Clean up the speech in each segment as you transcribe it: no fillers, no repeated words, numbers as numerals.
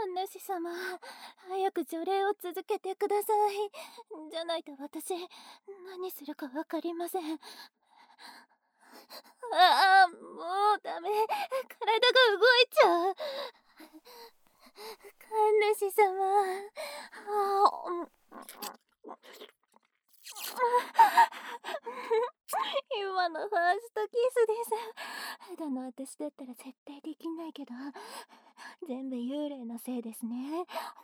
神主様、早く除霊を続けてください。じゃないと私、何するかわかりません。ああ、もうダメ。体が動いちゃう。神主様。今のファーストキスです。普段の私だったら絶対できないけど、全部幽霊のせいですね。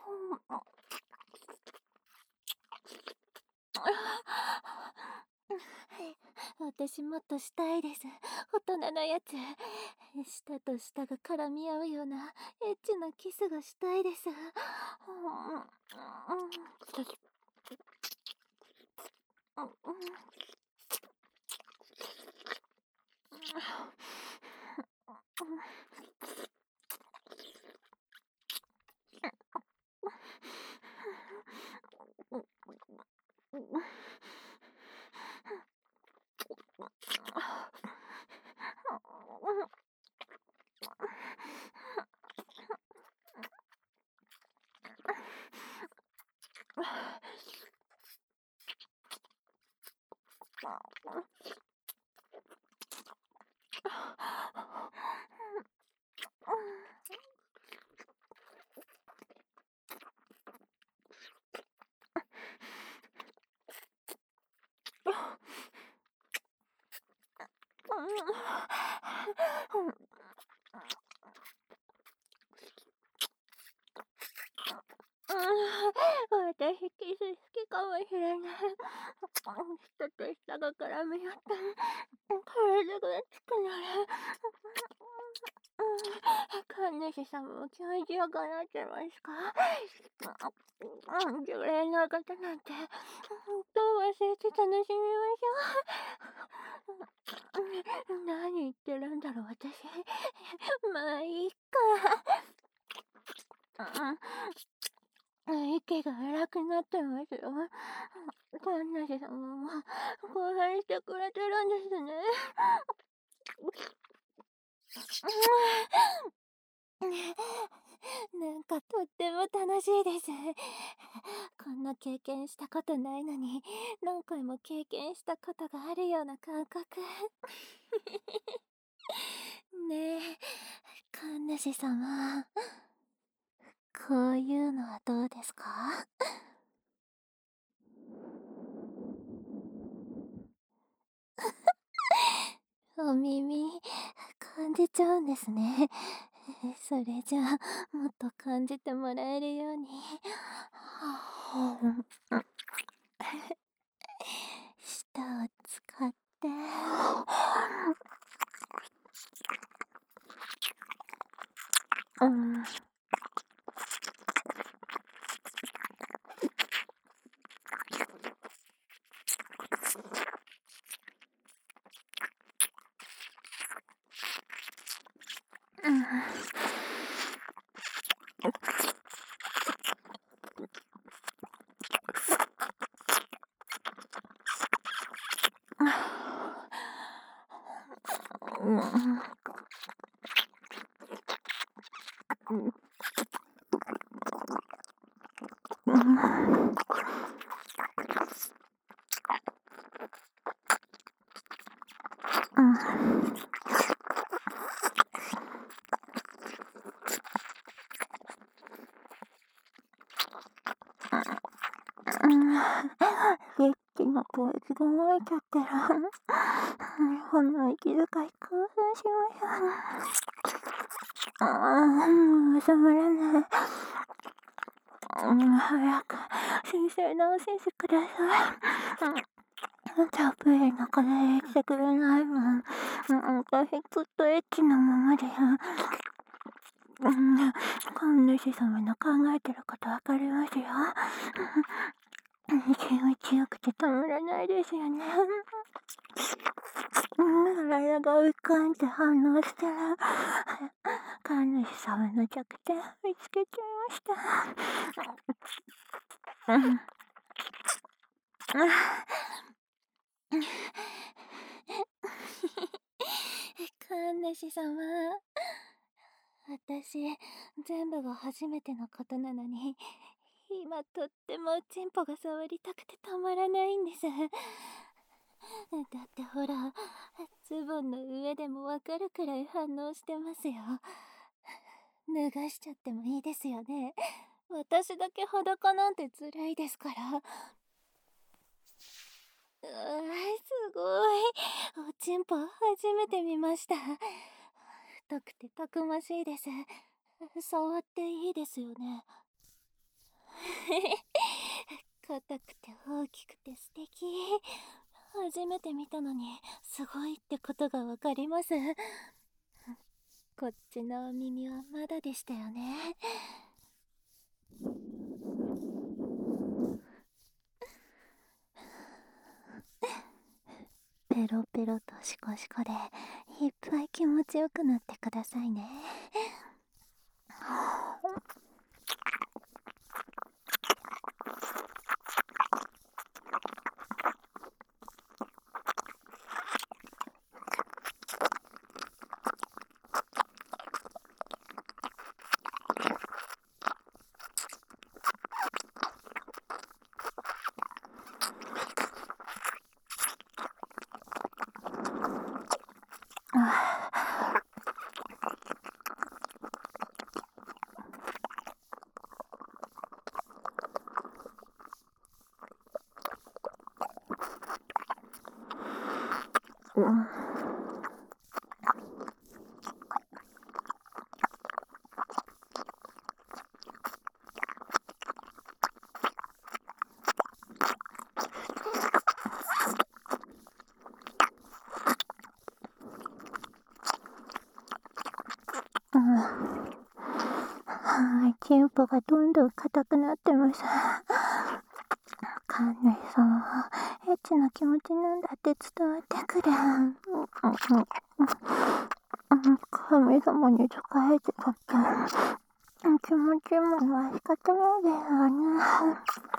私もっとしたいです。大人のやつ。舌と舌が絡み合うようなエッチなキスがしたいです。私キス好きかもしれない。舌と舌が絡み合って体が熱くなる。神主様も気持ちよくなってますか？除霊の方なんてどう忘れて楽しみましょう。何言ってるんだろう私。まあいいか。息が荒くなってますよ。神主様も興奮してくれてるんですね。なんかとっても楽しいです。こんな経験したことないのに、何回も経験したことがあるような感覚。ねえ、神主様、こういうのはどうですか？お耳、感じちゃうんですね。それじゃあ、もっと感じてもらえるように。舌を使って。うん。エッチな声が漏れちゃってる。ほんの息遣い興奮しました。収まらない。早く先生直してください。たっぷり中でしてくれないもん。私ずっとエッチなままで。神主様の考えてることわかりますよ。気持ちよくてたまらないですよね。体が浮かんで反応したら、神主様の弱点見つけちゃいました。神主様、 私、全部が初めてのことなのに、今とってもチンポが触りたくてたまらないんです。だってほら、ズボンの上でもわかるくらい反応してますよ。脱がしちゃってもいいですよね。私だけ裸なんて辛いですから。すごい。おちんぽ初めて見ました。太くてたくましいです。触っていいですよね。硬くて大きくて素敵。初めて見たのにすごいってことがわかります。こっちのお耳はまだでしたよね。ペロペロとシコシコでいっぱい気持ちよくなってくださいね。うん。はい、チンポがどんどん硬くなってます。神主さんはエッチな気持ちなんだって伝わってくる。神様に仕えてたって気持ちもは仕方ないですよね。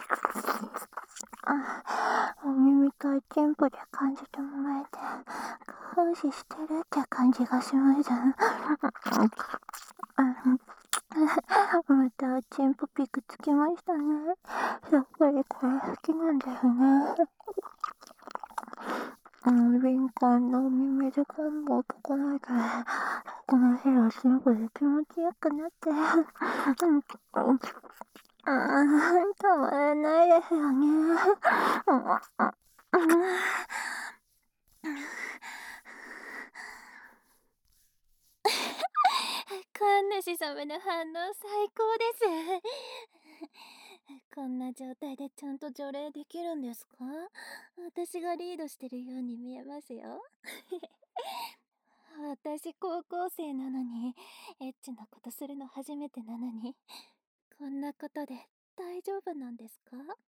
お耳とチンポで感じてもらえて感謝してるって感じがします。またチンポピクつきましたね。やっぱりこれ好きなんですね。敏感なお耳で感も整えたら、この日はすごい気持ちよくなって、たまらないですよね。神主様の反応最高です。こんな状態でちゃんと除霊できるんですか？私がリードしてるように見えますよ。私高校生なのに、エッチなことするの初めてなのに、こんなことで大丈夫なんですか？